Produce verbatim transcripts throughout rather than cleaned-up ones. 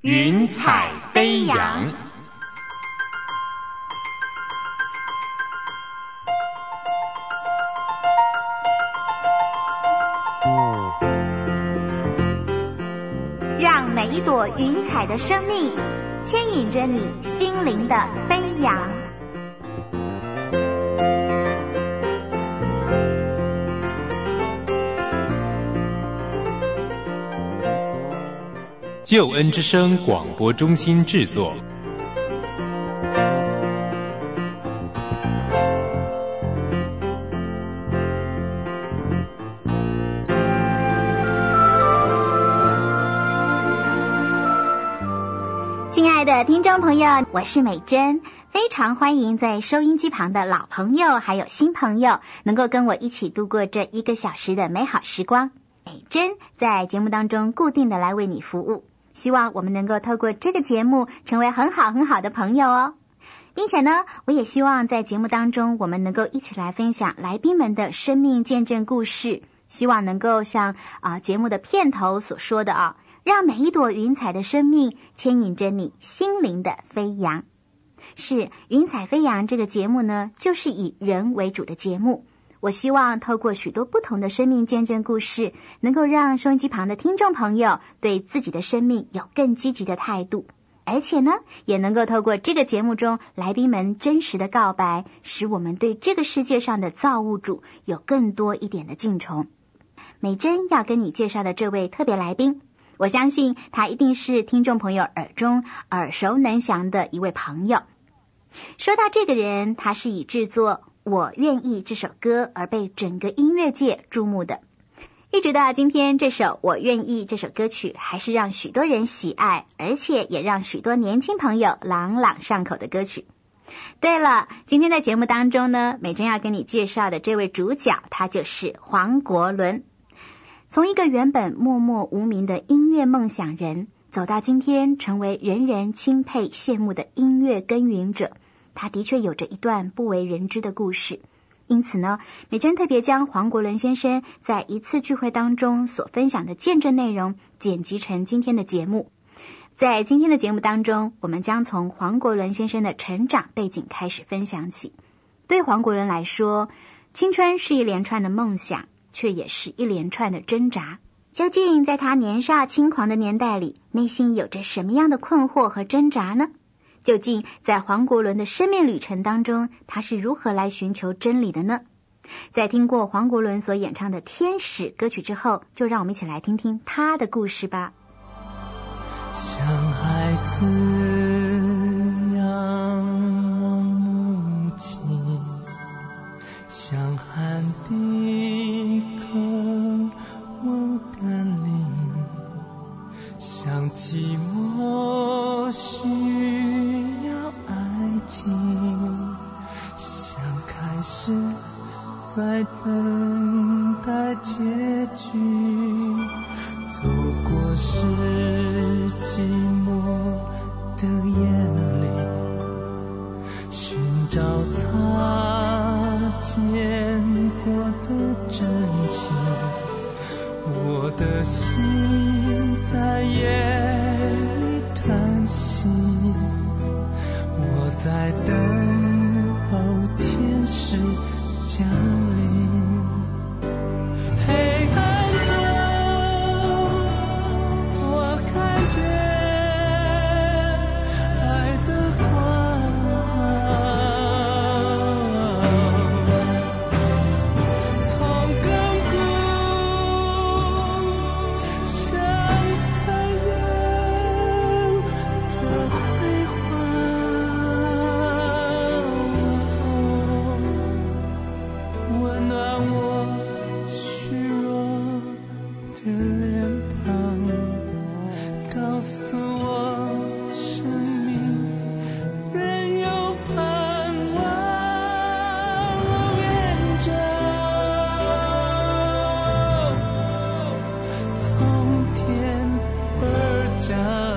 云彩飞扬。 让每一朵云彩的生命牵引着你心灵的飞扬。 救恩之声广播中心制作。 亲爱的听众朋友，我是美珍，非常欢迎在收音机旁的老朋友还有新朋友能够跟我一起度过这一个小时的美好时光。美珍在节目当中固定的来为你服务，希望我们能够透过这个节目成为很好很好的朋友哦，并且呢，我也希望在节目当中我们能够一起来分享来宾们的生命见证故事，希望能够像啊、呃、节目的片头所说的啊，让每一朵云彩的生命牵引着你心灵的飞扬。是云彩飞扬这个节目呢，就是以人为主的节目。我希望透过许多不同的生命见证故事，能够让收音机旁的听众朋友对自己的生命有更积极的态度，而且呢，也能够透过这个节目中来宾们真实的告白，使我们对这个世界上的造物主有更多一点的敬崇。美珍要跟你介绍的这位特别来宾，我相信他一定是听众朋友耳中耳熟能详的一位朋友。说到这个人，他是以制作我愿意这首歌而被整个音乐界注目的，一直到今天，这首我愿意这首歌曲还是让许多人喜爱，而且也让许多年轻朋友朗朗上口的歌曲。对了，今天在节目当中呢，美珍要跟你介绍的这位主角，他就是黄国伦。从一个原本默默无名的音乐梦想人，走到今天成为人人钦佩羡慕的音乐耕耘者，他的确有着一段不为人知的故事。因此呢，美珍特别将黄国伦先生在一次聚会当中所分享的见证内容剪辑成今天的节目。在今天的节目当中，我们将从黄国伦先生的成长背景开始分享起。对黄国伦来说，青春是一连串的梦想，却也是一连串的挣扎。究竟在他年少轻狂的年代里，内心有着什么样的困惑和挣扎呢？究竟在黄国伦的生命旅程当中，他是如何来寻求真理的呢？在听过黄国伦所演唱的《天使》歌曲之后，就让我们一起来听听他的故事吧。 像孩子仰望母亲，像寒冰渴望甘霖，像寂寞需要爱情，像开始在等待结局，走过是寂寞的眼里，寻找擦肩过的真情，我的心在夜里叹息，我在等候天使降临。黑暗中我看见爱的光，从亘古向太阳的辉煌，温暖我虚弱的脸庞，告诉我生命仍有盼望。我愿着从天而降。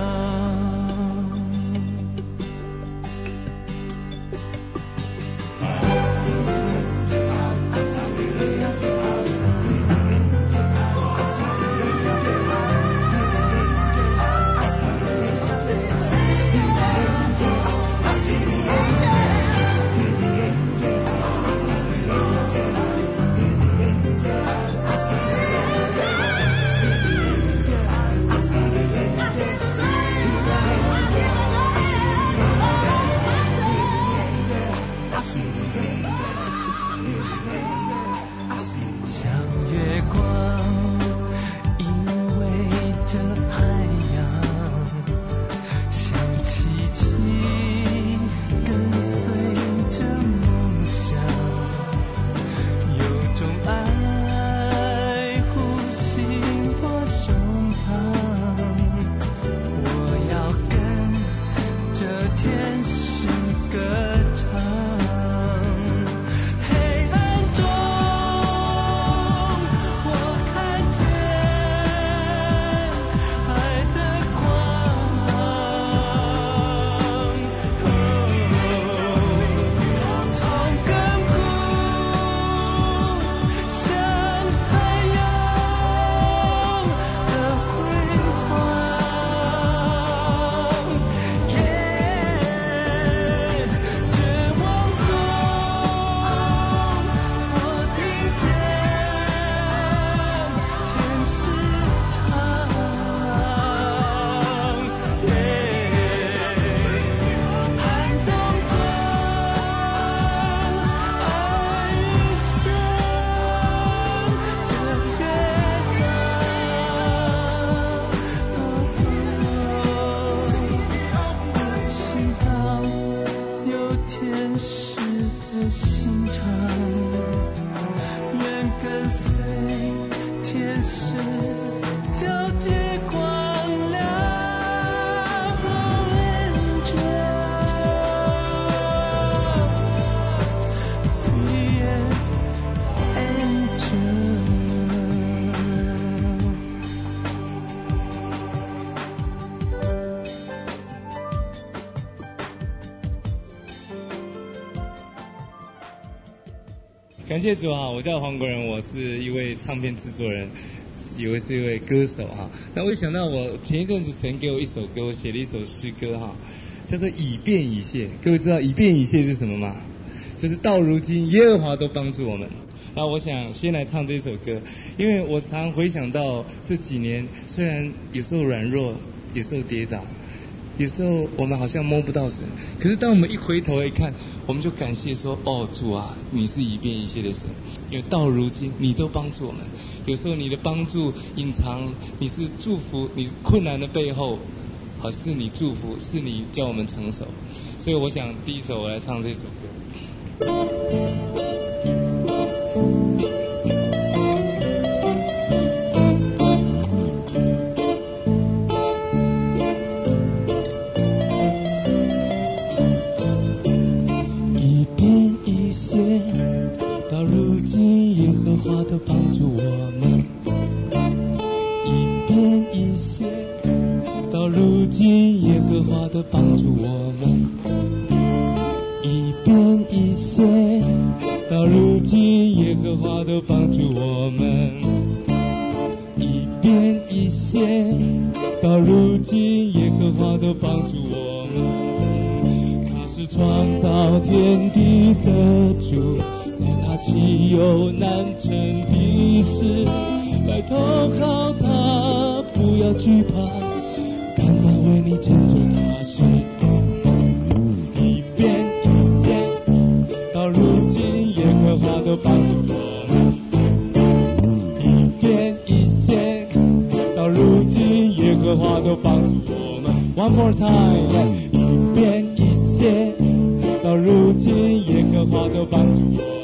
皎洁光亮。 感谢主啊！我叫黄国仁，我是一位唱片制作人，也是一位歌手哈。那我想到我前一阵子神给我一首歌，我写了一首诗歌哈，叫做以便以谢。各位知道以便以谢是什么吗？就是到如今耶和华都帮助我们。那我想先来唱这首歌，因为我常回想到这几年，虽然有时候软弱，有时候跌倒，有时候我们好像摸不到神，可是当我们一回头一看，我们就感谢说：哦，主啊，你是以便以谢的神，因为到如今你都帮助我们。有时候你的帮助隐藏，你是祝福，你困难的背后，好是你祝福，是你叫我们成熟。所以我想第一首我来唱这首歌。 话都帮助我们一遍一谢，到如今耶和华都帮助我们一遍一谢，到如今耶和华都帮助我们一遍一谢，到如今耶和华都帮助我们。他是创造天地的主，在他岂有难成的事？来投靠他，不要惧怕，看他为你成就大事。一遍一谢，到如今耶和华都帮助我们。一遍一谢，到如今耶和华都帮助我们。One more time， 一遍一谢，到如今耶和华都帮助我们。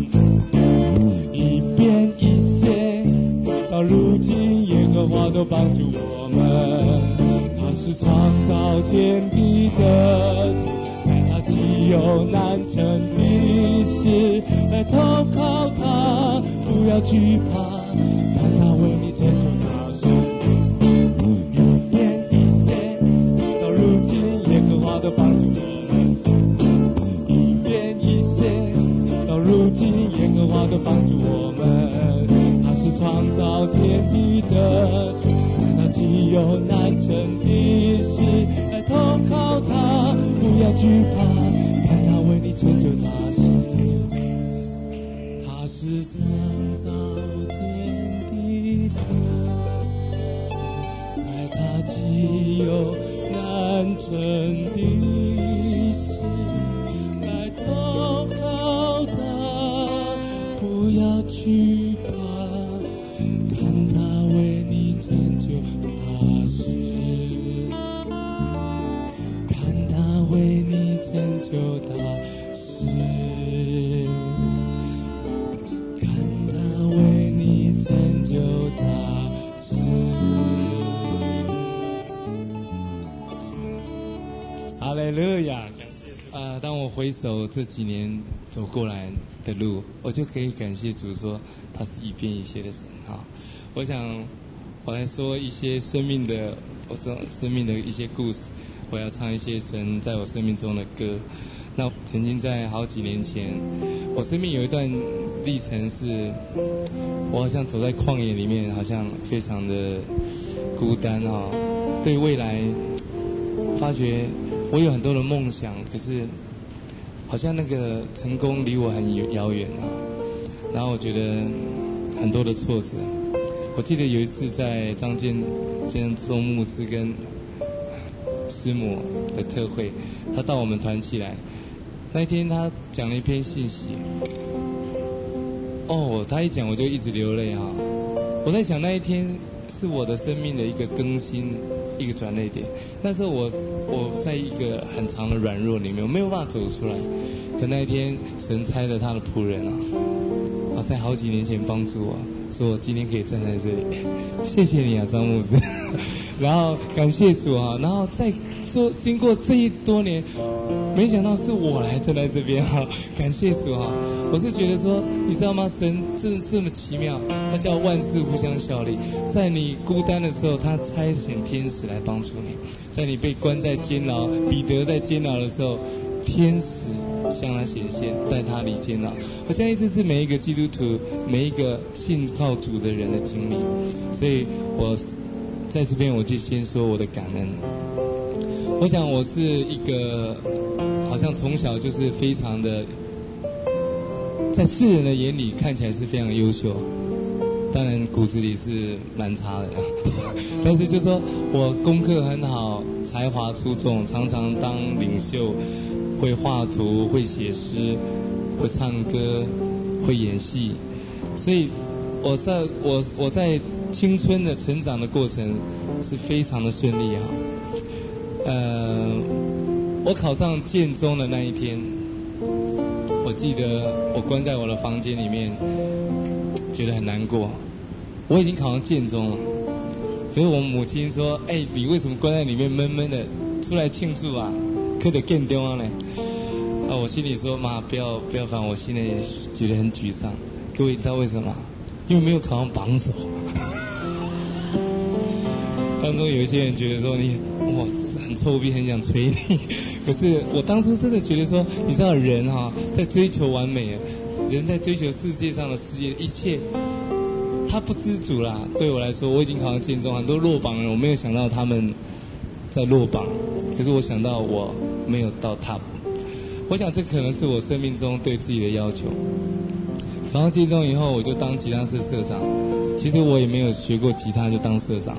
到如今耶和华都帮助我们，他是创造天地的主，在他岂有难成的事？来投靠他，不要惧怕，看他为你成就大事。一遍一谢，到如今耶和华都帮助我们。一遍一谢，到如今耶和华都帮助我们。是创造天地的主，在他岂有难成的事？来投靠他，不要惧怕，看他为你成就大事。他是创造天地的主，在他岂有难成的事？来投靠他，不要惧怕。看他为你成就大事，看他为你成就大事，看他为你成就大事。哈利路亚！啊、呃，当我回首这几年走过来的路，我就可以感谢主说，他是一遍一谢的神啊。我想，我来说一些生命的，我说生命的一些故事。我要唱一些神在我生命中的歌。那曾经在好几年前，我生命有一段历程是，我好像走在旷野里面，好像非常的孤单啊。对未来，发觉我有很多的梦想，可是好像那个成功离我很遥远啊。然后我觉得很多的挫折。我记得有一次在张建建宗牧师跟师母的特会，他到我们团契来，那一天他讲了一篇信息，哦，他一讲我就一直流泪哈。我在想那一天是我的生命的一个更新，一个转捩点。那时候我我在一个很长的软弱里面，我没有办法走出来。可那一天神差了他的仆人啊，啊在好几年前帮助我，说我今天可以站在这里，谢谢你啊，张牧师。然后感谢主啊，然后再做经过这一多年，没想到是我来站在这边哈、啊，感谢主啊！我是觉得说，你知道吗？神这这么奇妙，他叫万事互相效力。在你孤单的时候，他差遣天使来帮助你；在你被关在监牢，彼得在监牢的时候，天使向他显现，带他离监牢。我相信这是每一个基督徒、每一个信靠主的人的经历，所以我在这边我就先说我的感恩。我想我是一个好像从小就是非常的，在世人的眼里看起来是非常优秀，当然骨子里是蛮差的，但是就说我功课很好，才华出众，常常当领袖，会画图，会写诗，会唱歌，会演戏，所以我在我我在青春的成长的过程是非常的顺利哈。呃，我考上建中的那一天，我记得我关在我的房间里面，觉得很难过。我已经考上建中了，可是我母亲说：“哎、欸，你为什么关在里面闷闷的？出来庆祝啊，可得建中啊呢？”啊，我心里说：“妈，不要不要烦我，现在觉得很沮丧。”各位，你知道为什么？因为没有考上榜首。当中有一些人觉得说你哇很臭屁，很想捶你，可是我当初真的觉得说，你知道人哈、啊、在追求完美，人在追求世界上的世界一切，他不知足啦。对我来说，我已经考上建中，很多落榜人，我没有想到他们在落榜，可是我想到我没有到 top。我想这可能是我生命中对自己的要求。考上建中以后，我就当吉他社社长。其实我也没有学过吉他就当社长。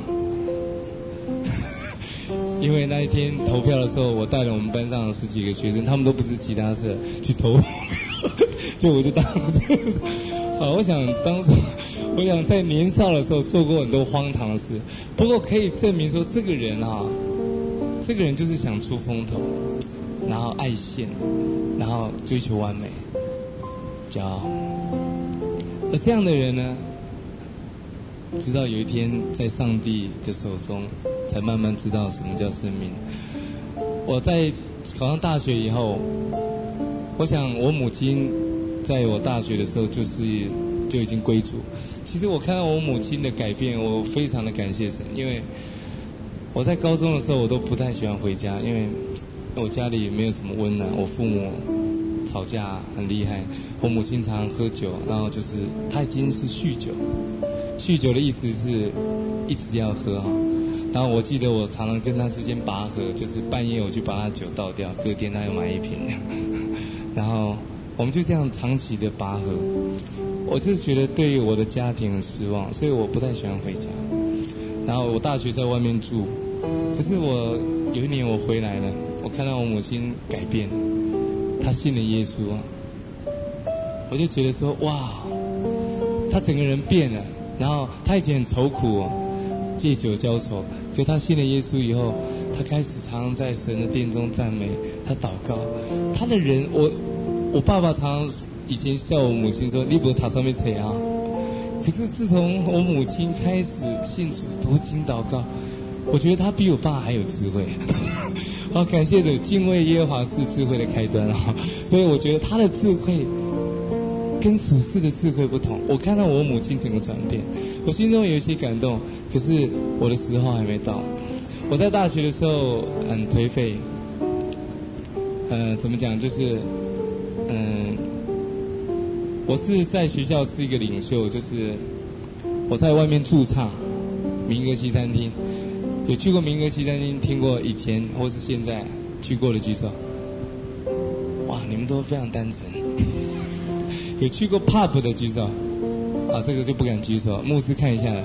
因为那一天投票的时候，我带了我们班上十几个学生，他们都不是吉他社去投，就我就当社长。好，我想当初，我想在年少的时候做过很多荒唐的事，不过可以证明说，这个人啊，这个人就是想出风头，然后爱现，然后追求完美，骄傲。而这样的人呢，直到有一天在上帝的手中，才慢慢知道什么叫生命。我在考上大学以后，我想我母亲在我大学的时候就是就已经归主。其实我看到我母亲的改变，我非常的感谢神，因为我在高中的时候我都不太喜欢回家，因为我家里没有什么温暖，我父母吵架很厉害，我母亲常常喝酒，然后就是她已经是酗酒，酗酒的意思是一直要喝哈。然后我记得我常常跟她之间拔河，就是半夜我去把她酒倒掉，隔天她又买一瓶，然后我们就这样长期的拔河。我就是觉得对于我的家庭很失望，所以我不太喜欢回家。然后我大学在外面住，可是我有一年我回来了，我看到我母亲改变，她信了耶稣，我就觉得说哇，她整个人变了。然后她以前很愁苦哦，借酒浇愁，可她信了耶稣以后，她开始常常在神的殿中赞美，她祷告，她的人，我我爸爸常常以前笑我母亲说你不塔上面扯啊，可是自从我母亲开始信主读经祷告，我觉得她比我爸还有智慧。好，感谢的敬畏耶和华是智慧的开端啊！所以我觉得她的智慧跟属世的智慧不同。我看到我母亲整个转变，我心中有一些感动，可是我的时候还没到。我在大学的时候很颓废，呃，怎么讲就是，嗯、呃，我是在学校是一个领袖，就是我在外面驻唱，民歌西餐厅。有去过民歌西餐厅听过以前或是现在去过的举手。哇，你们都非常单纯。有去过 pub 的举手。啊，这个就不敢举手，牧师看一下了。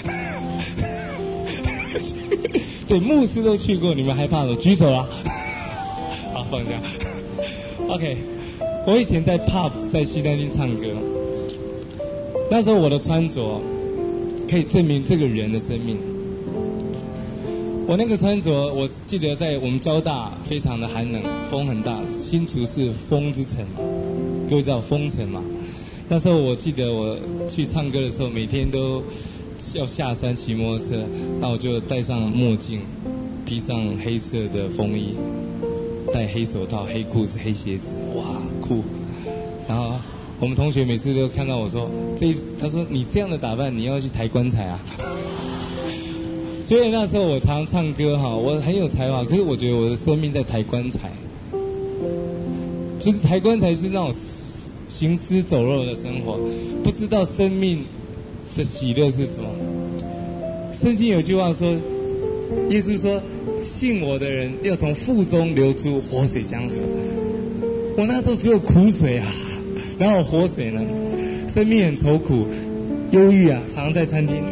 对，牧师都去过，你们害怕了？举手啊！好，放下。OK， 我以前在 pub 在西餐厅唱歌，那时候我的穿着可以证明这个人的生命。我那个穿着，我记得在我们交大非常的寒冷，风很大，新竹是风之城，各位知道风城嘛？ 那时候我记得我去唱歌的时候，每天都要下山骑摩托车，那我就戴上墨镜，披上黑色的风衣，戴黑手套、黑裤子、黑鞋子，哇，酷！然后我们同学每次都看到我说，这他说你这样的打扮，你要去抬棺材啊？所以那时候我常常唱歌哈，我很有才华，可是我觉得我的生命在抬棺材，就是抬棺材是那种行尸走肉的生活，不知道生命的喜乐是什么。圣经有句话说，耶稣说，信我的人要从腹中流出活水江河。我那时候只有苦水啊，然后活水呢？生命很愁苦，忧郁啊，常常在餐厅。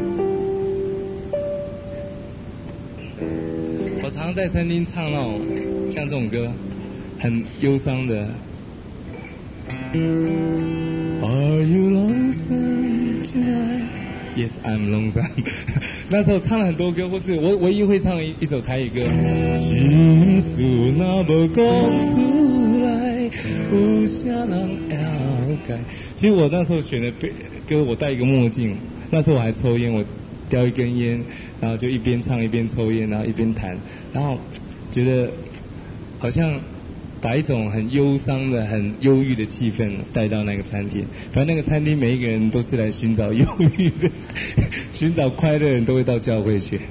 我常常在餐厅唱那种像这种歌，很忧伤的。Are you lonesome tonight? Yes, I'm lonesome. 那时候唱了很多歌，或是我唯一会唱一一首台语歌。心事若无讲出来，有啥人了解？其实我那时候选的歌，我戴一个墨镜，那时候我还抽烟，我叼一根烟，然后就一边唱一边抽烟，然后一边弹，然后觉得好像把一种很忧伤的、很忧郁的气氛带到那个餐厅。反正那个餐厅每一个人都是来寻找忧郁的、寻找快乐的人都会到教会去。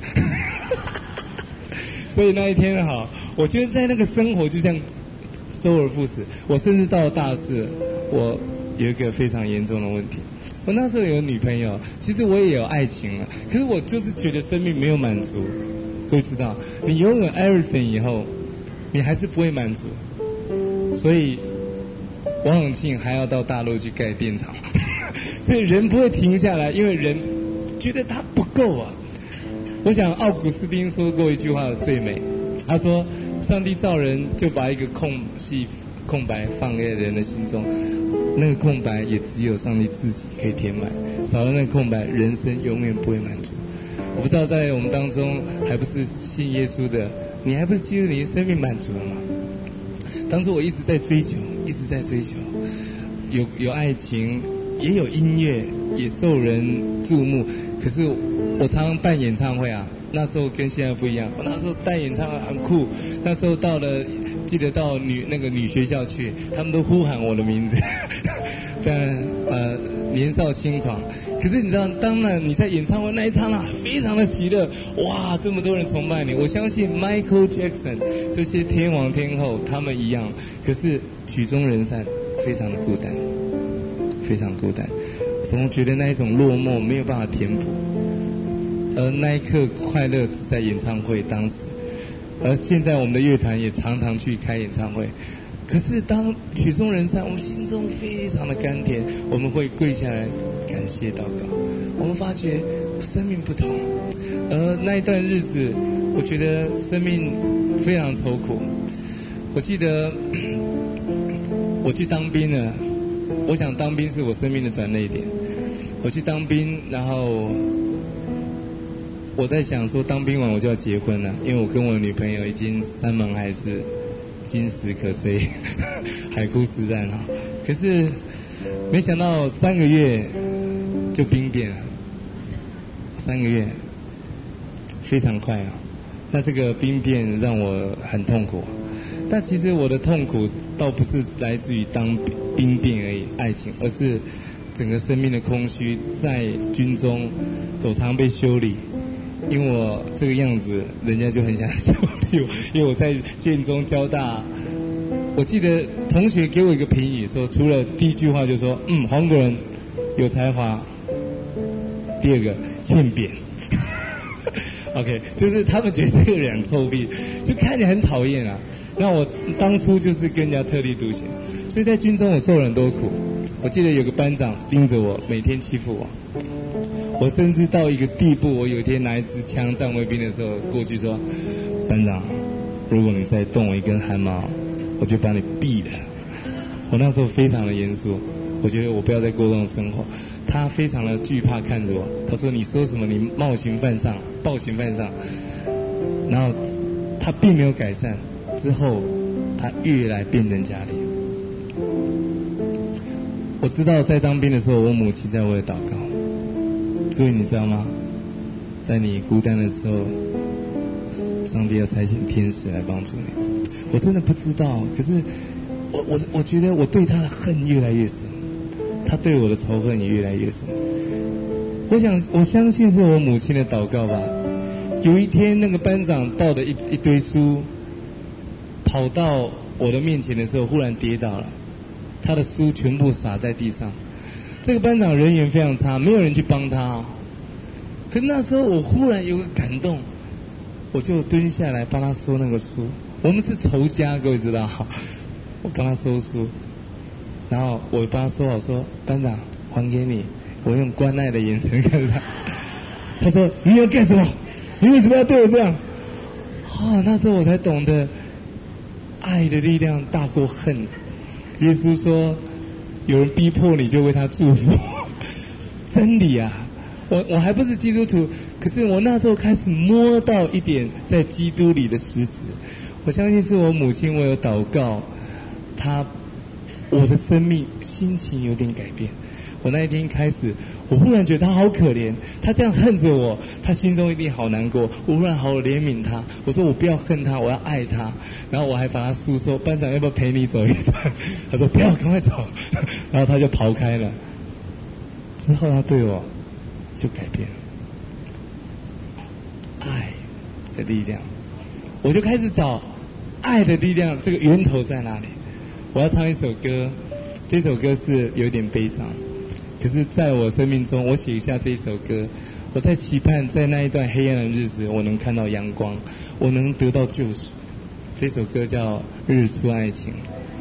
所以那一天好，我觉得在那个生活就像周而复始。我甚至到了大四，我有一个非常严重的问题。我那时候有女朋友，其实我也有爱情了，可是我就是觉得生命没有满足。各位知道，你拥有 everything 以后，你还是不会满足。所以王永庆还要到大陆去盖电厂，所以人不会停下来，因为人觉得他不够啊。我想奥古斯丁说过一句话最美，他说上帝造人就把一个空隙空白放在人的心中，那个空白也只有上帝自己可以填满，少了那个空白，人生永远不会满足。我不知道在我们当中还不是信耶稣的，你还不是记得你的生命满足了吗？当初我一直在追求，一直在追求，有有爱情，也有音乐，也受人注目。可是我常常办演唱会啊，那时候跟现在不一样。我那时候办演唱会很酷，那时候到了，记得到女那个女学校去，他们都呼喊我的名字，但呃年少轻狂。可是你知道，当然你在演唱会那一场啊，非常的喜乐，哇，这么多人崇拜你。我相信 Michael Jackson 这些天王天后他们一样，可是曲终人散，非常的孤单，非常孤单，总觉得那一种落寞没有办法填补。而那一刻快乐只在演唱会当时，而现在我们的乐团也常常去开演唱会。可是当曲终人散，我们心中非常的甘甜，我们会跪下来感谢祷告。我们发觉生命不同，而那一段日子，我觉得生命非常愁苦。我记得我去当兵了，我想当兵是我生命的转捩点。我去当兵，然后我在想说，当兵完我就要结婚了，因为我跟我的女朋友已经山盟海誓，金石可摧，海枯石烂哈。可是没想到三个月就兵变了，三个月非常快啊。那这个兵变让我很痛苦。那其实我的痛苦倒不是来自于当兵变而已，爱情，而是整个生命的空虚。在军中，我常被修理。因为我这个样子，人家就很想修理我。因为我在建中交大，我记得同学给我一个评语说，除了第一句话就说，嗯，黄国仁有才华，第二个欠扁。OK， 就是他们觉得这个人臭屁，就看起来很讨厌啊。那我当初就是跟人家特立独行，所以在军中我受了很多苦。我记得有个班长盯着我，每天欺负我。我甚至到一个地步，我有一天拿一支枪站卫兵的时候过去说，班长，如果你再动我一根汗毛，我就把你毙了。我那时候非常的严肃，我觉得我不要再过这种生活。他非常的惧怕看着我，他说，你说什么你冒刑犯上，暴行犯上。然后他并没有改善，之后他越来变本加厉。 我知道在当兵的时候，我母亲在为我祷告。各位你知道吗？在你孤单的时候，上帝要差遣天使来帮助你。我真的不知道，可是我我我觉得我对他的恨越来越深，他对我的仇恨也越来越深。我想我相信是我母亲的祷告吧。有一天那个班长抱着一一堆书跑到我的面前的时候，忽然跌倒了，他的书全部洒在地上。这个班长人缘非常差，没有人去帮他。可那时候我忽然有个感动，我就蹲下来帮他收那个书。我们是仇家，各位知道，我帮他收书，然后我帮他收好，说班长还给你。我用关爱的眼神看着他，他说你要干什么？你为什么要对我这样？哦，那时候我才懂得爱的力量大过恨。耶稣说有人逼迫你就为他祝福，真理啊！我我还不是基督徒，可是我那时候开始摸到一点在基督里的实质。我相信是我母亲为我祷告，她我的生命心情有点改变。我那一天开始，我忽然觉得他好可怜，他这样恨着我，他心中一定好难过。我忽然好怜悯他，我说我不要恨他，我要爱他。然后我还把他诉说，班长要不要陪你走一段？他说不要，赶快走。然后他就跑开了。之后他对我就改变了，爱的力量，我就开始找爱的力量这个源头在哪里。我要唱一首歌，这首歌是有点悲伤。可是在我生命中，我写下这首歌，我在期盼在那一段黑暗的日子，我能看到阳光，我能得到救赎。这首歌叫《日出爱情》。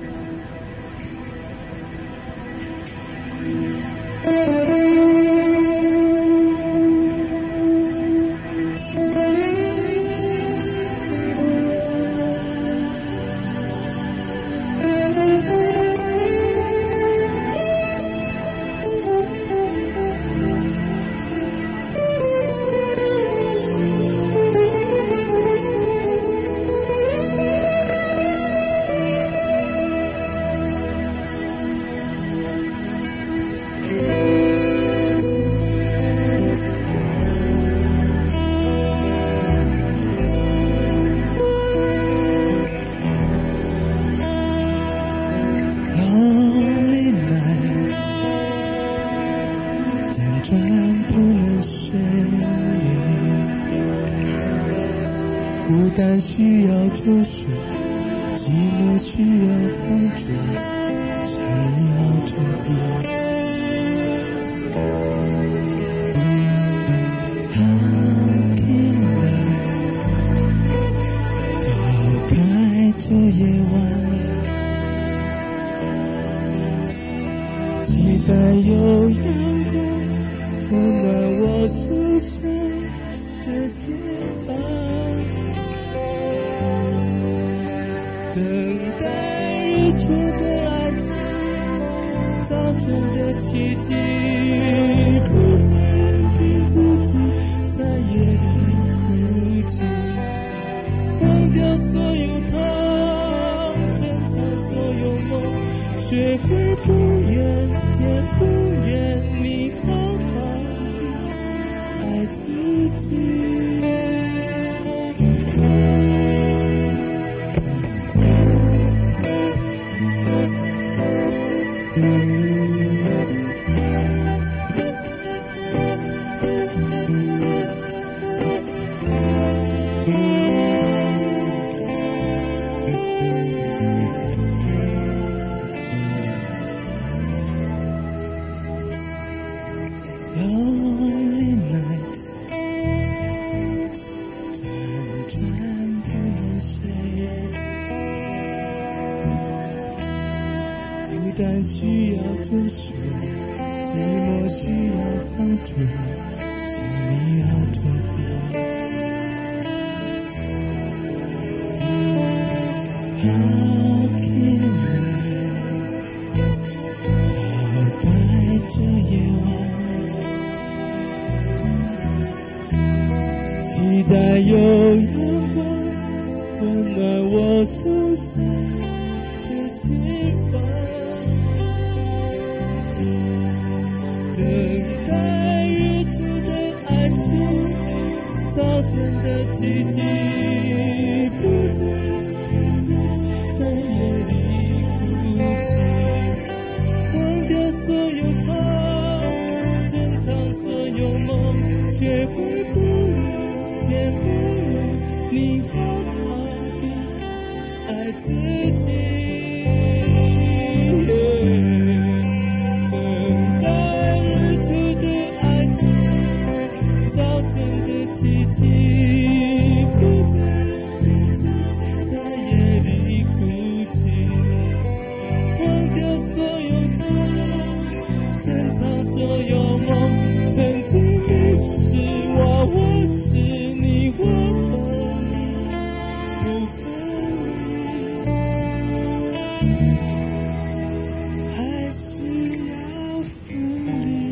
需要救赎，寂寞需要放逐，想你好痛苦。How can I 逃开这夜晚？期待有阳光温暖我受伤的心房。等待日出的爱情，早晨的奇迹，不再任凭自己在夜里哭泣，忘掉所有痛，珍藏所有梦，学会不愿见不愿你好好地爱自己。需要救赎，寂寞需要放逐，心里好痛苦。How can I 逃开这夜晚？期待有阳光温暖我受伤的心房。 早晨的奇迹，不再让自己在夜里哭泣，忘掉所有痛，珍藏所有梦，学会不语，也不语，你好好地爱自己。奇迹，不再让自己在夜里哭泣，忘掉所有痛，珍藏所有梦，曾经你是我，我是你，我和你不分离，还是要分离。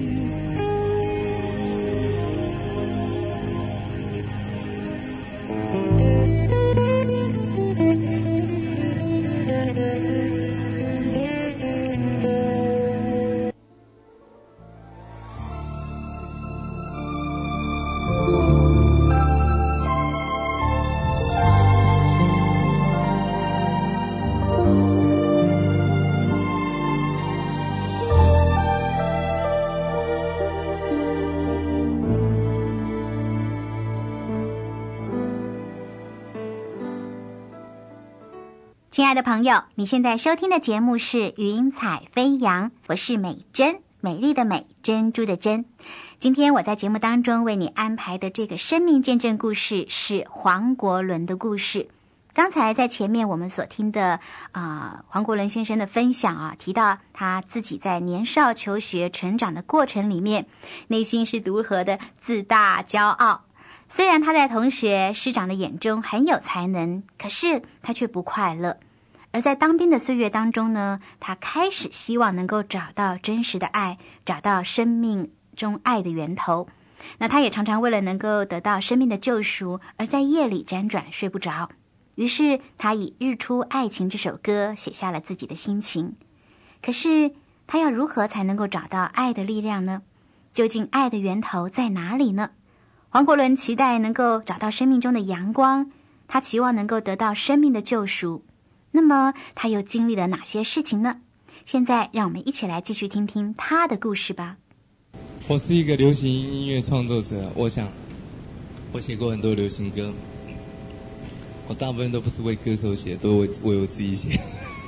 亲爱的朋友，你现在收听的节目是云彩飞扬，我是美珍，美丽的美，珍珠的珍。今天我在节目当中为你安排的这个生命见证故事是黄国伦的故事。刚才在前面我们所听的啊、呃，黄国伦先生的分享啊，提到他自己在年少求学成长的过程里面，内心是如何的自大骄傲。虽然他在同学师长的眼中很有才能，可是他却不快乐。而在当兵的岁月当中呢，他开始希望能够找到真实的爱，找到生命中爱的源头。那他也常常为了能够得到生命的救赎，而在夜里辗转睡不着。于是他以《日出爱情》这首歌写下了自己的心情。可是他要如何才能够找到爱的力量呢？究竟爱的源头在哪里呢？黄国伦期待能够找到生命中的阳光，他期望能够得到生命的救赎。那么他又经历了哪些事情呢？现在让我们一起来继续听听他的故事吧。 我是一个流行音乐创作者，我想我写过很多流行歌，我大部分都不是为歌手写，都为为我自己写。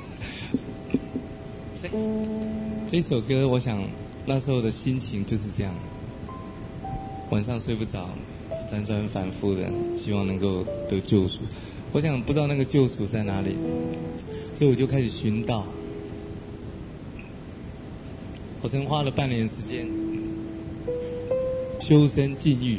这首歌我想那时候的心情就是这样，晚上睡不着，辗转反复的希望能够得救赎。我想不知道那个救赎在哪里，所以我就开始寻道。我曾花了半年时间修身禁欲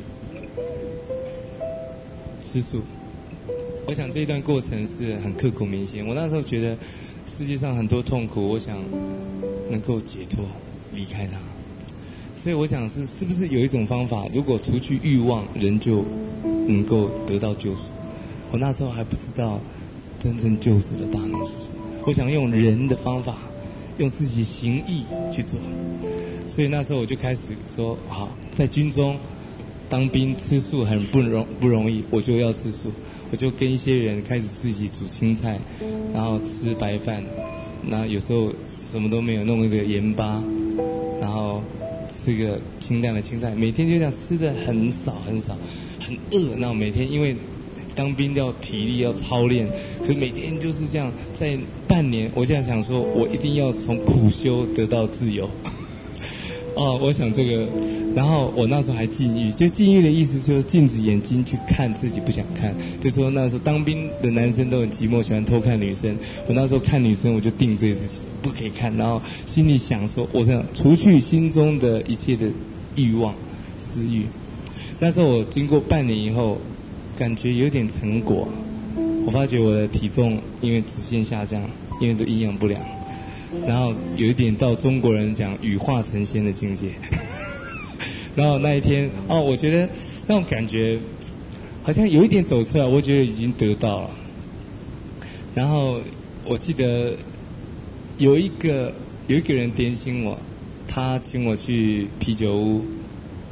吃素。我想这一段过程是很刻骨铭心。我那时候觉得世界上很多痛苦，我想能够解脱离开它。所以我想是是不是有一种方法，如果除去欲望，人就能够得到救赎。我那时候还不知道真正救赎的大能是什么，我想用人的方法，用自己行义去做。所以那时候我就开始说，好，在军中当兵吃素很不容不容易，我就要吃素。我就跟一些人开始自己煮青菜，然后吃白饭，那有时候什么都没有，弄一个盐巴，然后吃个清淡的青菜，每天就这样吃的很少很少，很饿。那每天因为当兵要体力要操练，可是每天就是这样，在半年，我现在想说，我一定要从苦修得到自由。哦，我想这个，然后我那时候还禁欲，就禁欲的意思就是禁止眼睛去看自己不想看，就说那时候当兵的男生都很寂寞，喜欢偷看女生。我那时候看女生，我就定罪自己不可以看，然后心里想说，我想除去心中的一切的欲望、私欲。那时候我经过半年以后，感觉有点成果，我发觉我的体重因为直线下降，因为都营养不良。然后有一点到中国人讲羽化成仙的境界。然后那一天，哦，我觉得那种感觉好像有一点走出来，我觉得已经得到了。然后我记得有一个有一个人点醒我，他请我去啤酒屋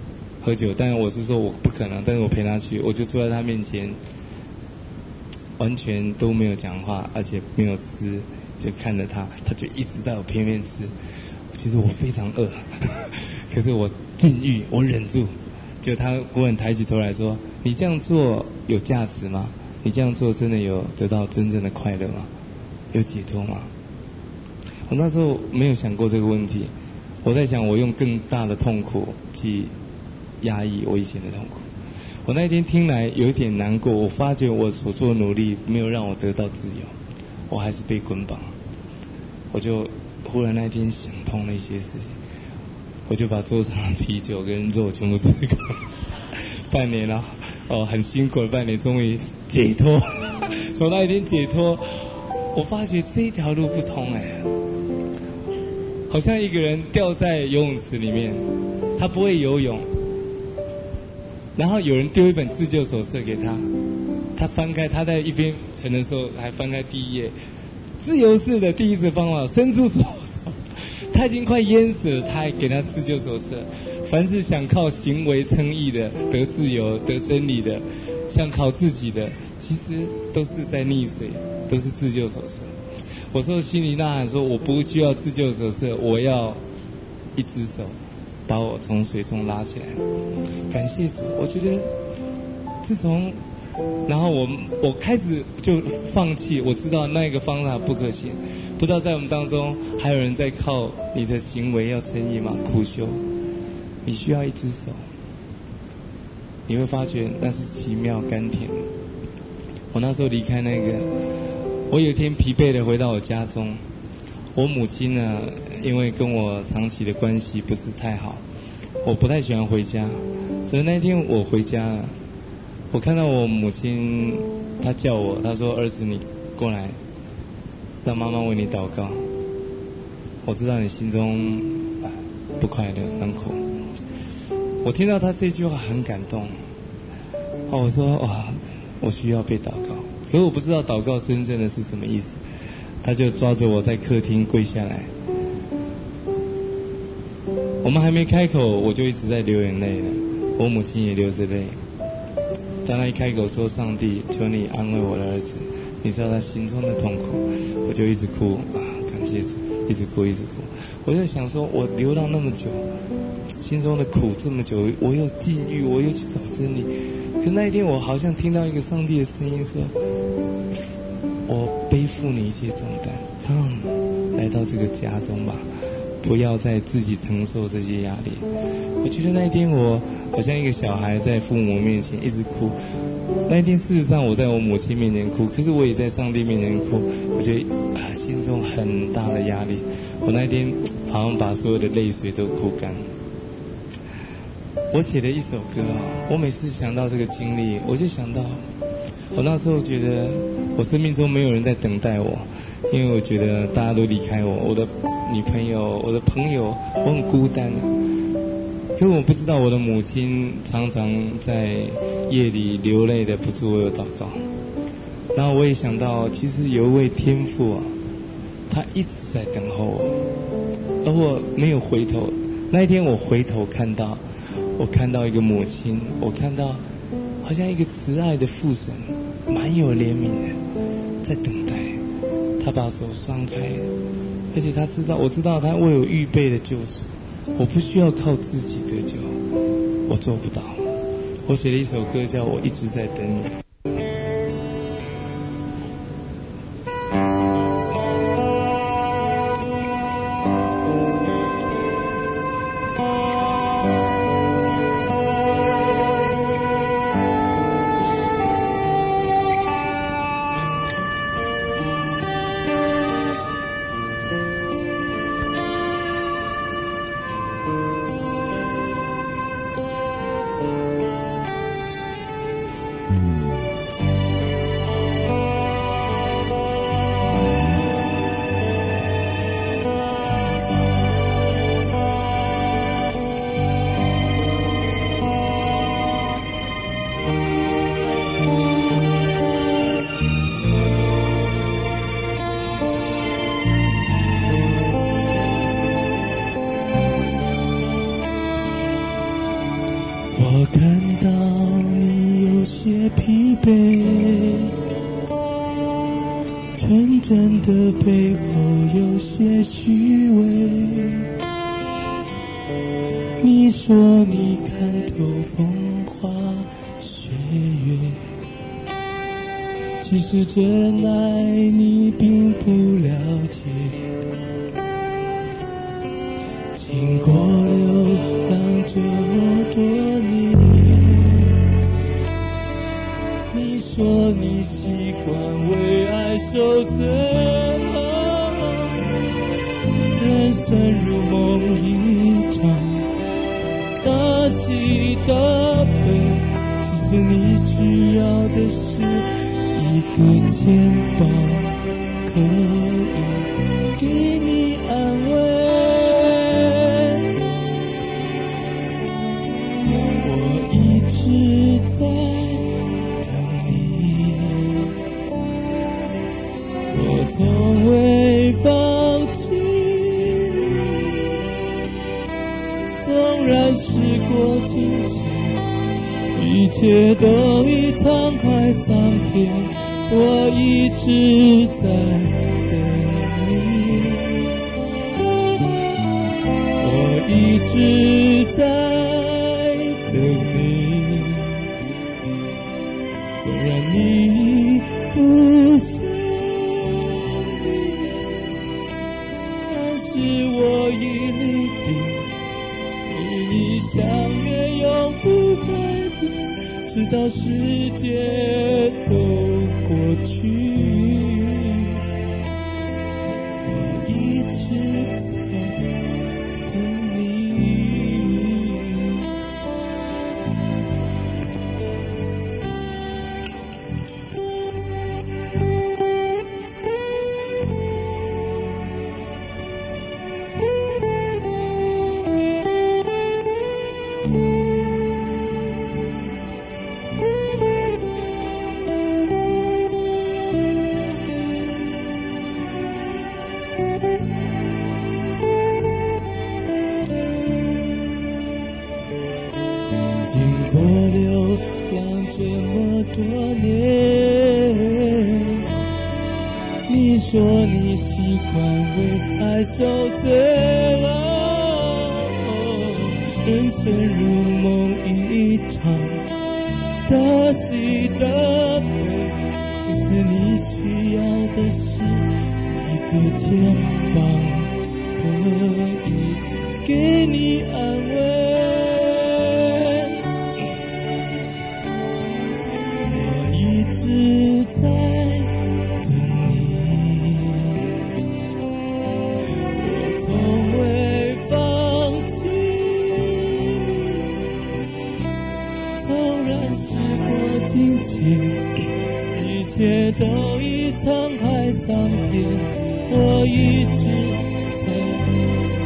喝酒，但我是说我不可能，但是我陪他去，我就坐在他面前，完全都没有讲话，而且没有吃，就看着他，他就一直带我偏偏吃。其实我非常饿，可是我禁欲，我忍住。就他忽然抬起头来说：“你这样做有价值吗？你这样做真的有得到真正的快乐吗？有解脱吗？”我那时候没有想过这个问题，我在想我用更大的痛苦去压抑我以前的痛苦。我那一天听来有一点难过，我发觉我所做的努力没有让我得到自由，我还是被捆绑。我就忽然那一天想通了一些事情，我就把桌上的啤酒跟肉全部吃光。半年了，哦，很辛苦的半年，终于解脱。从那一天解脱，我发觉这一条路不通哎，好像一个人掉在游泳池里面，他不会游泳，然后有人丢一本自救手册给他，他翻开，他在一边沉的时候还翻开第一页，自由式的第一次方法，伸出左手。他已经快淹死了，他还给他自救手册。凡是想靠行为称义的、得自由、得真理的，想靠自己的，其实都是在溺水，都是自救手册。我说心里呐喊说，我不需要自救手册，我要一只手把我从水中拉起来。感谢主，我觉得自从然后我我开始就放弃，我知道那个方法不可行。不知道在我们当中还有人在靠你的行为要称义吗？苦修，你需要一只手，你会发觉那是奇妙甘甜。我那时候离开那个，我有一天疲惫的回到我家中，我母亲呢，因为跟我长期的关系不是太好，我不太喜欢回家，所以那天我回家了，我看到我母亲，她叫我，她说：“儿子，你过来，让妈妈为你祷告。”我知道你心中不快乐、很苦。我听到她这句话很感动。哦，我说哇，我需要被祷告，可是我不知道祷告真正的是什么意思。她就抓着我在客厅跪下来。我们还没开口，我就一直在流眼泪了。我母亲也流着泪。当他一开口说：“上帝，求你安慰我的儿子，你知道他心中的痛苦。”我就一直哭啊，感谢主，一直哭，一直哭。我就想说，我流浪那么久，心中的苦这么久，我又禁欲，我又去找真理。可那一天，我好像听到一个上帝的声音说：“我背负你一切重担 ，Come， 来到这个家中吧，不要再自己承受这些压力。”我觉得那一天我好像一个小孩在父母面前一直哭。那一天事实上我在我母亲面前哭，可是我也在上帝面前哭。我觉得啊，心中很大的压力。我那天好像把所有的泪水都哭干。我写了一首歌，我每次想到这个经历，我就想到我那时候觉得我生命中没有人在等待我，因为我觉得大家都离开我，我的女朋友、我的朋友，我很孤单。可是我不知道我的母亲常常在夜里流泪的不住为我祷告。然后我也想到，其实有一位天父啊，他一直在等候我，而我没有回头。那一天我回头看到，我看到一个母亲，我看到好像一个慈爱的父神，蛮有怜悯的，在等待。他把手张开，而且他知道，我知道他为我预备的救赎。我不需要靠自己得救，我做不到。我写了一首歌叫《我一直在等你》。 有些疲惫，纯真的背后有些虚伪。你说你看透风花雪月，其实真爱你并不了解。经过流浪这么多年，你说你习惯为爱受罪，人生如梦一场，大喜大悲，其实你需要的是一个肩膀，可以给你安慰。我一直在等你，我从未放弃你，纵然时过境迁，一切都已沧海桑田，我一直在等你，我一直在等你，纵然你不是你，但是我已立定与你相约永不改变，直到世界都过去，我一直在等你。经过流浪这么多年，你说你习惯为爱受罪，人生如梦一场，大喜大悲，其实你需要的是一个肩膀，可以给你安慰。我一直在等你，我从未放弃你，纵然时过境迁，一切都已沧海桑田，我一直在等你。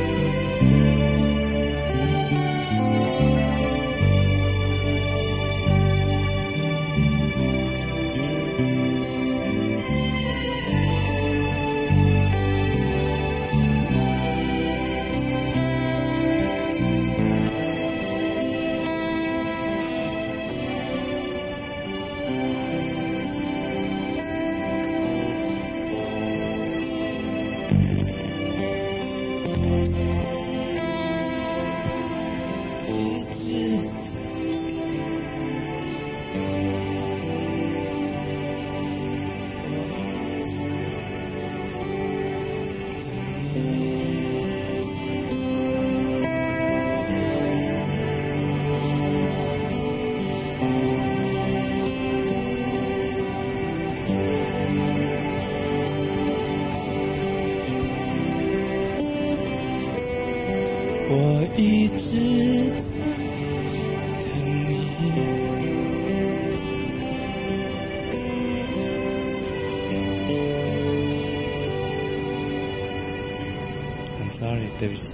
我一直在等你，I'm sorry， 对不起。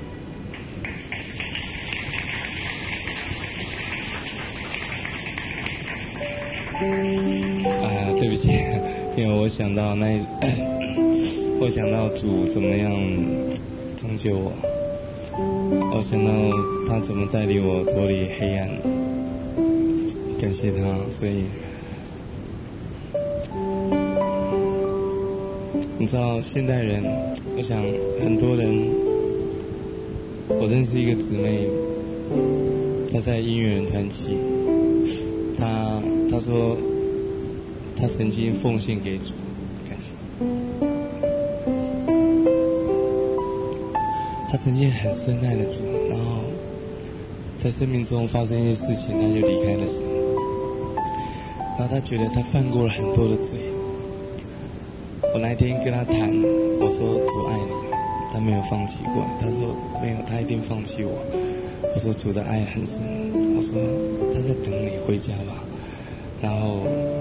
啊，对不起，因为我想到那，我想到主怎么样拯救我。我想到他怎么带领我脱离黑暗， 感谢他，所以你知道现代人，我想很多人，我认识一个姊妹，她在音乐人团契，她她说她曾经奉献给主，感谢，她曾经很深爱的主，然后在生命中发生一些事情，她就离开了神，然后她觉得她犯过了很多的罪。我那一天跟他谈，我说主爱你，他没有放弃过。他说没有，他一定放弃我。我说主的爱很深，我说他在等你回家吧。然后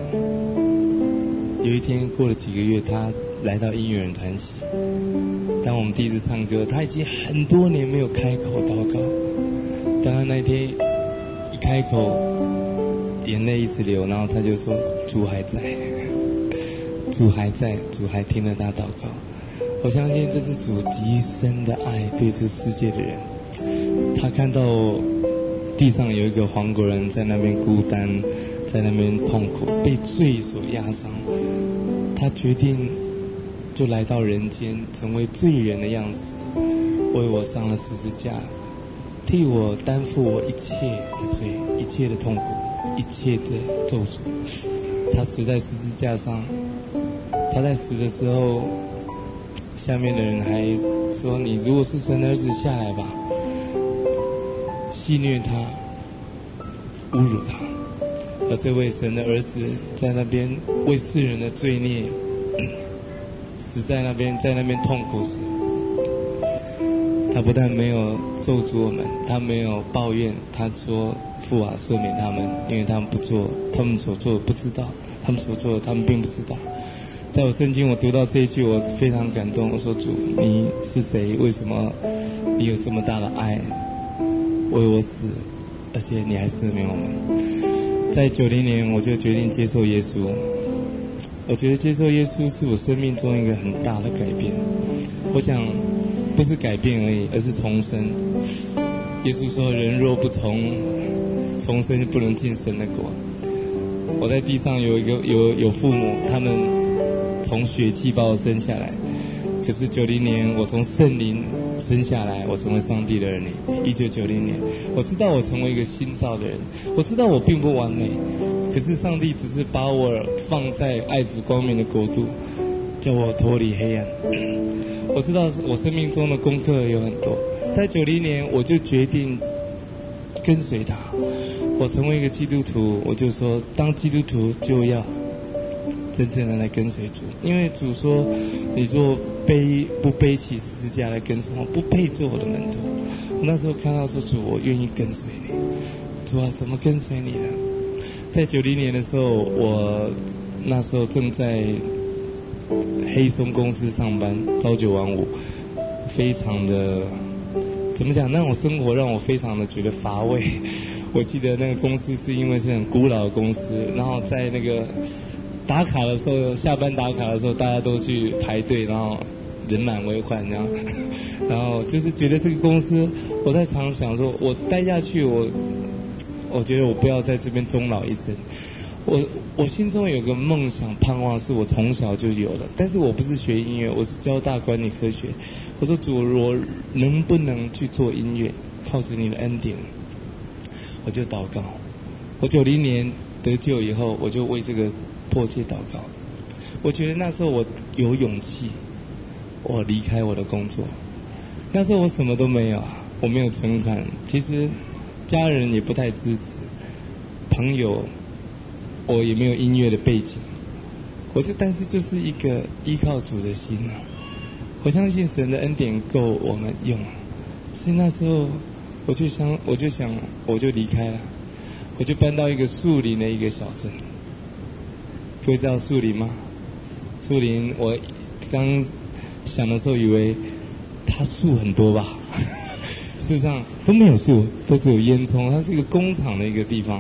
有一天过了几个月，他来到音乐人团契，当我们第一次唱歌，他已经很多年没有开口祷告。当他那天一开口，眼泪一直流，然后他就说主还在。主还在，主还听了他祷告。我相信这是主极深的爱对这世界的人。他看到地上有一个黄国人在那边孤单，在那边痛苦，被罪所压伤，他决定就来到人间，成为罪人的样子，为我上了十字架，替我担负我一切的罪，一切的痛苦，一切的咒诅。他死在十字架上，他在死的时候，下面的人还说：“你如果是神的儿子，下来吧。”戏谑他，侮辱他。而这位神的儿子在那边为世人的罪孽死在那边，在那边痛苦死。他不但没有咒诅我们，他没有抱怨，他说：“父啊，赦免他们，因为他们不做，他们所做的不知道，他们所做的他们并不知道。”在我圣经我读到这一句，我非常感动。我说：“主，你是谁？为什么你有这么大的爱为我死，而且你还赦免我们？”在九零年，我就决定接受耶稣。我觉得接受耶稣是我生命中一个很大的改变。我想，不是改变而已，而是重生。耶稣说：“人若不重重生，就不能进神的国。”我在地上有一个有有父母，他们从血气把我生下来，可是九零年我从圣灵生下来，我成为上帝的儿女。一九九零年，我知道我成为一个新造的人，我知道我并不完美，可是上帝只是把我放在爱子光明的国度，叫我脱离黑暗。我知道我生命中的功课有很多，在九零年我就决定跟随他。我成为一个基督徒，我就说当基督徒就要真正的来跟随主，因为主说你若背不背起十字架来跟随我，不配做我的门徒。我那时候看到说主，我愿意跟随你。主啊，怎么跟随你呢？在九零年的时候，我那时候正在黑松公司上班，朝九晚五，非常的怎么讲？那种生活让我非常的觉得乏味。我记得那个公司是因为是很古老的公司，然后在那个打卡的时候，下班打卡的时候，大家都去排队，然后人满为患，这样。然后就是觉得这个公司，我在常想说，我待下去，我我觉得我不要在这边终老一生。我我心中有个梦想盼望，是我从小就有的，但是我不是学音乐，我是交大管理科学。我说主，我能不能去做音乐？靠着你的恩典，我就祷告。我九零年得救以后，我就为这个迫切祷告。我觉得那时候我有勇气，我离开我的工作。那时候我什么都没有啊，我没有存款，其实家人也不太支持，朋友我也没有音乐的背景，我就但是就是一个依靠主的心啊。我相信神的恩典够我们用，所以那时候我就想，我就想，我就离开了，我就搬到一个树林的一个小镇。各位知道树林吗？树林，我刚想的时候以为它树很多吧，事实上都没有树，都只有烟囱。它是一个工厂的一个地方。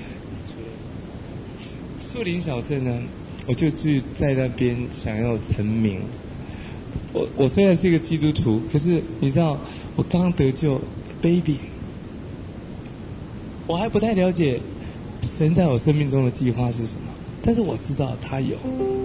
树林小镇呢，我就去在那边想要成名。我我虽然是一个基督徒，可是你知道，我刚得救 ，baby， 我还不太了解神在我生命中的计划是什么？但是我知道他有。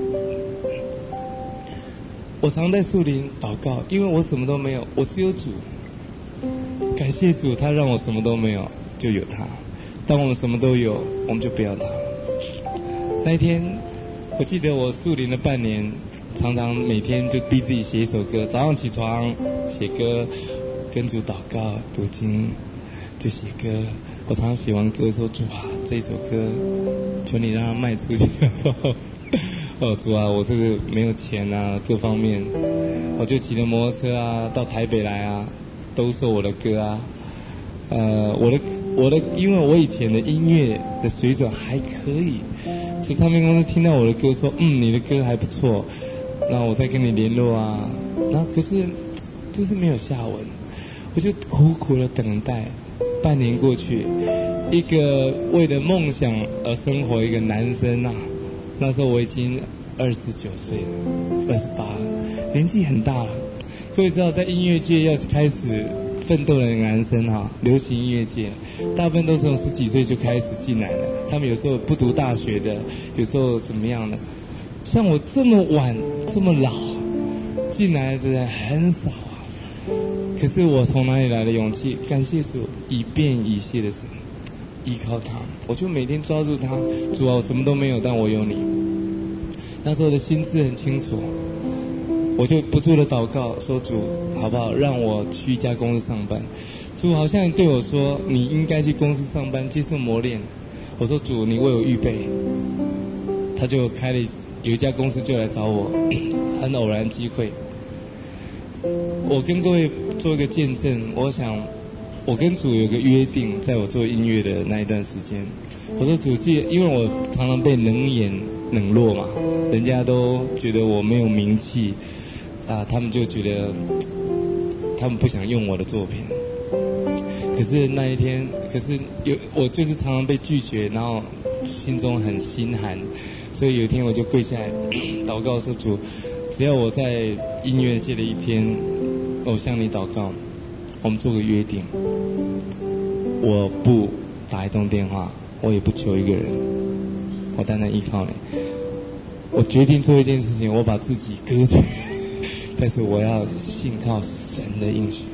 我常在树林祷告，因为我什么都没有，我只有主。感谢主，他让我什么都没有，就有他。当我们什么都有，我们就不要他。那一天，我记得我树林了半年，常常每天就逼自己写一首歌，早上起床写歌，跟主祷告读经，就写歌。我常常写完歌说：“主啊，这一首歌，求你让它卖出去。”哦，主啊，我这个没有钱啊，各方面，我就骑着摩托车啊，到台北来啊，兜售我的歌啊。呃，我的我的，因为我以前的音乐的水准还可以，所以唱片公司听到我的歌说：“嗯，你的歌还不错。”那我再跟你联络啊。然后可是就是没有下文，我就苦苦的等待。半年过去，一个为了梦想而生活一个男生啊，那时候我已经二十九岁了，二十八了，年纪很大了。各位知道，在音乐界要开始奋斗的男生哈、啊，流行音乐界，大部分都是从十几岁就开始进来了。他们有时候不读大学的，有时候怎么样的。像我这么晚、这么老进来的人很少啊。可是我从哪里来的勇气？感谢主，以便以谢的神，依靠他，我就每天抓住他。主啊，我什么都没有，但我有你。那时候的心智很清楚，我就不住的祷告说：主，好不好，让我去一家公司上班。主好像对我说：你应该去公司上班，接受磨练。我说：主，你为我预备。他就开了有一家公司就来找我，很偶然机会。我跟各位做一个见证，我想我跟主有个约定，在我做音乐的那一段时间，我说主，记，因为我常常被冷眼冷落嘛，人家都觉得我没有名气啊，他们就觉得他们不想用我的作品。可是那一天，可是有我就是常常被拒绝，然后心中很心寒，所以有一天我就跪下来祷告说：主，只要我在音乐界的一天，我向你祷告，我们做个约定，我不打一通电话，我也不求一个人，我单单依靠你。我决定做一件事情，我把自己割去，但是我要信靠神的应许。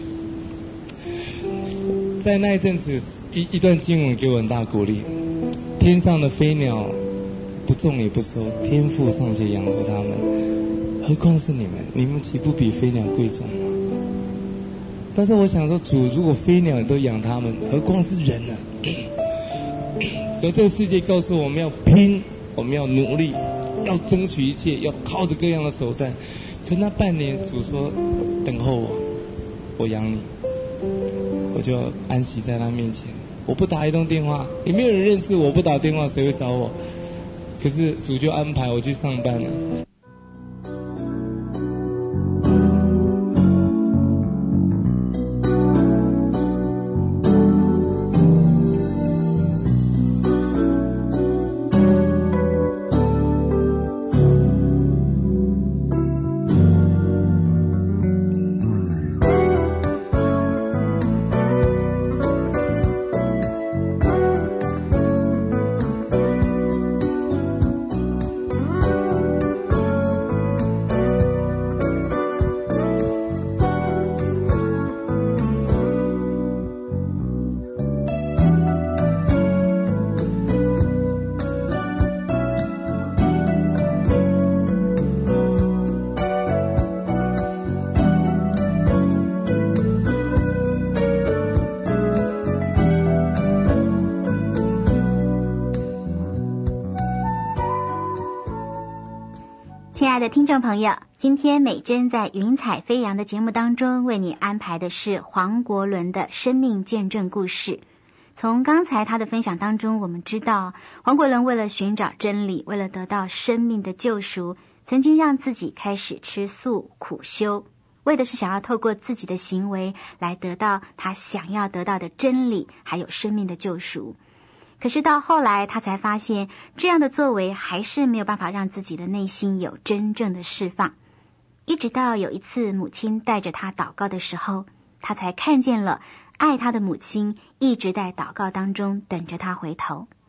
在那一阵子，一一段经文给我很大鼓励：天上的飞鸟不种也不收，天父尚且养活他们，何况是你们？你们岂不比飞鸟贵重吗？但是我想说，主，如果飞鸟都养他们，何况是人呢？可这个世界告诉我们要拼，我们要努力，要争取一切，要靠着各样的手段。可那半年，主说：等候我，我养你。我就安息在他面前，我不打一通电话，也没有人认识我，不打电话谁会找我？可是主就安排我去上班了。 亲爱的听众朋友，今天美珍在云彩飞扬的节目当中为你安排的是黄国伦的生命见证故事。从刚才他的分享当中，我们知道黄国伦为了寻找真理，为了得到生命的救赎，曾经让自己开始吃素苦修，为的是想要透过自己的行为来得到他想要得到的真理，还有生命的救赎。可是到后来他才发现，这样的作为还是没有办法让自己的内心有真正的释放。一直到有一次母亲带着他祷告的时候，他才看见了爱他的母亲一直在祷告当中等着他回头。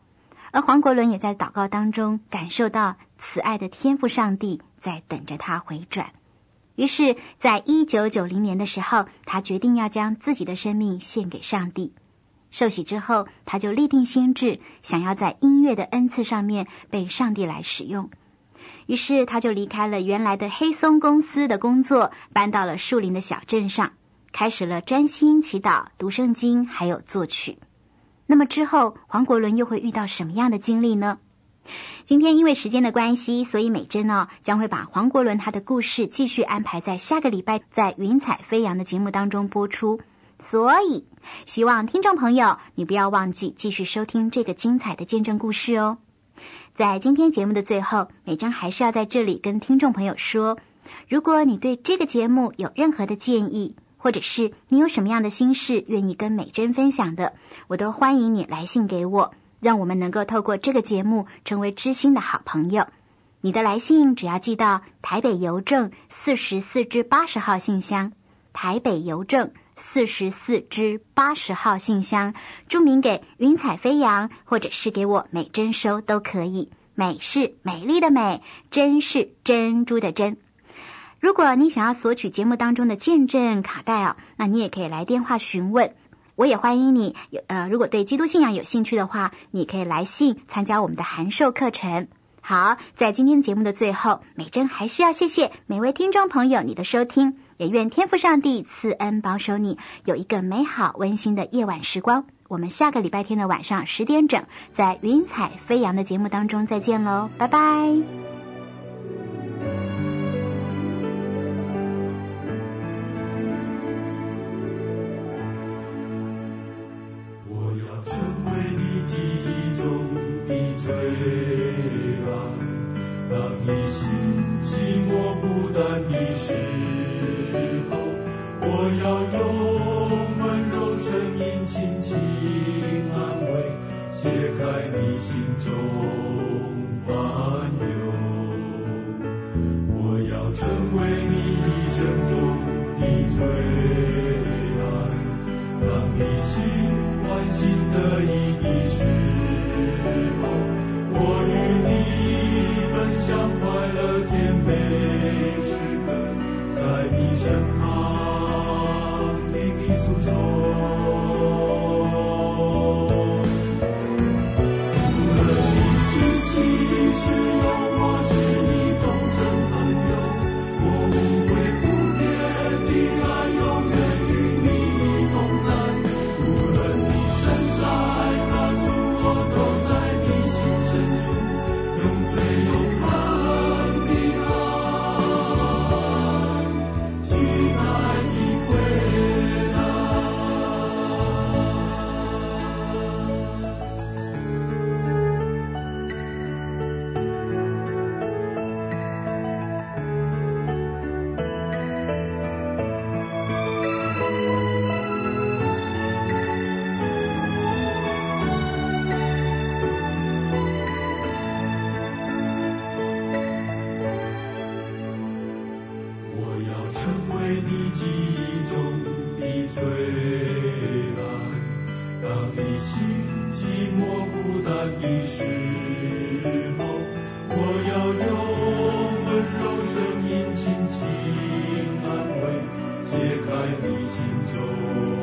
而黄国伦也在祷告当中感受到慈爱的天父上帝在等着他回转。于是在一九九零年的时候，他决定要将自己的生命献给上帝。受洗之后，他就立定心志，想要在音乐的恩赐上面被上帝来使用。于是他就离开了原来的黑松公司的工作，搬到了树林的小镇上，开始了专心祈祷、读圣经还有作曲。那么之后黄国伦又会遇到什么样的经历呢？今天因为时间的关系，所以美珍呢、哦、将会把黄国伦他的故事继续安排在下个礼拜在云彩飞扬的节目当中播出。所以希望听众朋友你不要忘记继续收听这个精彩的见证故事哦。在今天节目的最后，美珍还是要在这里跟听众朋友说，如果你对这个节目有任何的建议，或者是你有什么样的心事愿意跟美珍分享的，我都欢迎你来信给我，让我们能够透过这个节目成为知心的好朋友。你的来信只要寄到台北邮政四十四至八十号信箱，台北邮政四十四至八十号信箱，注明给云彩飞扬，或者是给我美珍收都可以。美是美丽的美，珍是珍珠的珍。如果你想要索取节目当中的见证卡带啊，那你也可以来电话询问。我也欢迎你，呃，如果对基督信仰有兴趣的话，你可以来信参加我们的函授课程。好，在今天节目的最后，美珍还是要谢谢每位听众朋友你的收听，也愿天父上帝赐恩保守你有一个美好温馨的夜晚时光。我们下个礼拜天的晚上十点整，在云彩飞扬的节目当中再见喽，拜拜。 解开你心中